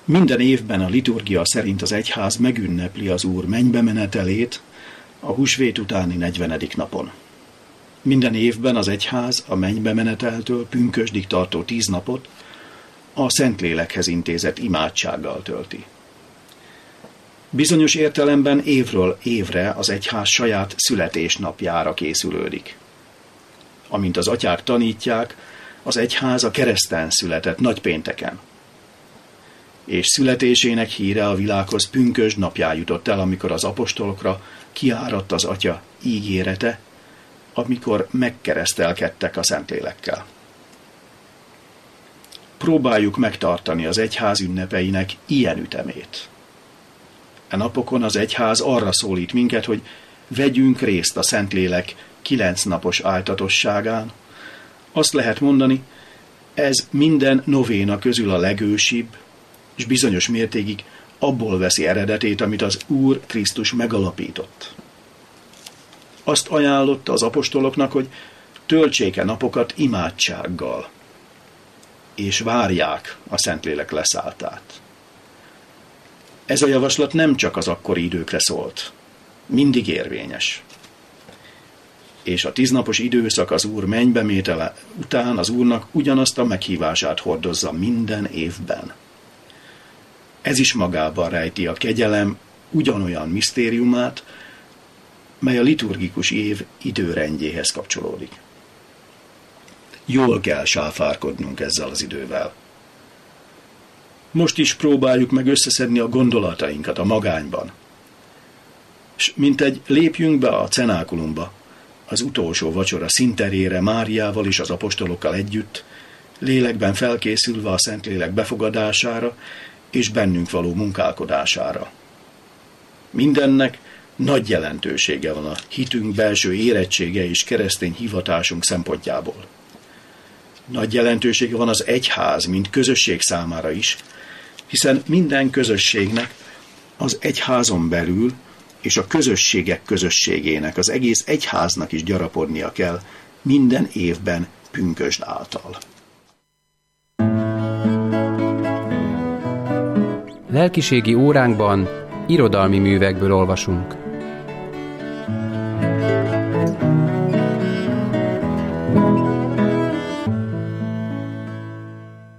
Minden évben a liturgia szerint az egyház megünnepli az Úr mennybemenetelét a húsvét utáni 40. napon. Minden évben az egyház a mennybemeneteltől pünkösdig tartó 10 napot a Szentlélekhez intézett imádsággal tölti. Bizonyos értelemben évről évre az egyház saját születésnapjára készülődik. Amint az atyák tanítják, az egyház a kereszten született nagypénteken. És születésének híre a világhoz pünkösd napján jutott el, amikor az apostolokra kiáradt az Atya ígérete, amikor megkeresztelkedtek a Szentlélekkel. Próbáljuk megtartani az egyház ünnepeinek ilyen ütemét. E napokon az egyház arra szólít minket, hogy vegyünk részt a Szentlélek 9 napos áltatosságán. Azt lehet mondani, ez minden novéna közül a legősibb, és bizonyos mértékig abból veszi eredetét, amit az Úr Krisztus megalapított. Azt ajánlotta az apostoloknak, hogy töltsék-e napokat imádsággal, és várják a Szentlélek leszálltát. Ez a javaslat nem csak az akkori időkre szólt, mindig érvényes. És a 10 napos időszak az Úr mennybemétele után az Úrnak ugyanazt a meghívását hordozza minden évben. Ez is magában rejti a kegyelem ugyanolyan misztériumát, mely a liturgikus év időrendjéhez kapcsolódik. Jól kell sáfárkodnunk ezzel az idővel. Most is próbáljuk meg összeszedni a gondolatainkat a magányban. S mintegy lépjünk be a cenákulumba, az utolsó vacsora színterére Máriával és az apostolokkal együtt, lélekben felkészülve a Szentlélek befogadására és bennünk való munkálkodására. Mindennek nagy jelentősége van a hitünk belső érettsége és keresztény hivatásunk szempontjából. Nagy jelentősége van az egyház, mint közösség számára is, hiszen minden közösségnek az egyházon belül és a közösségek közösségének, az egész egyháznak is gyarapodnia kell minden évben pünkösd által. Lelkiségi óránkban irodalmi művekből olvasunk.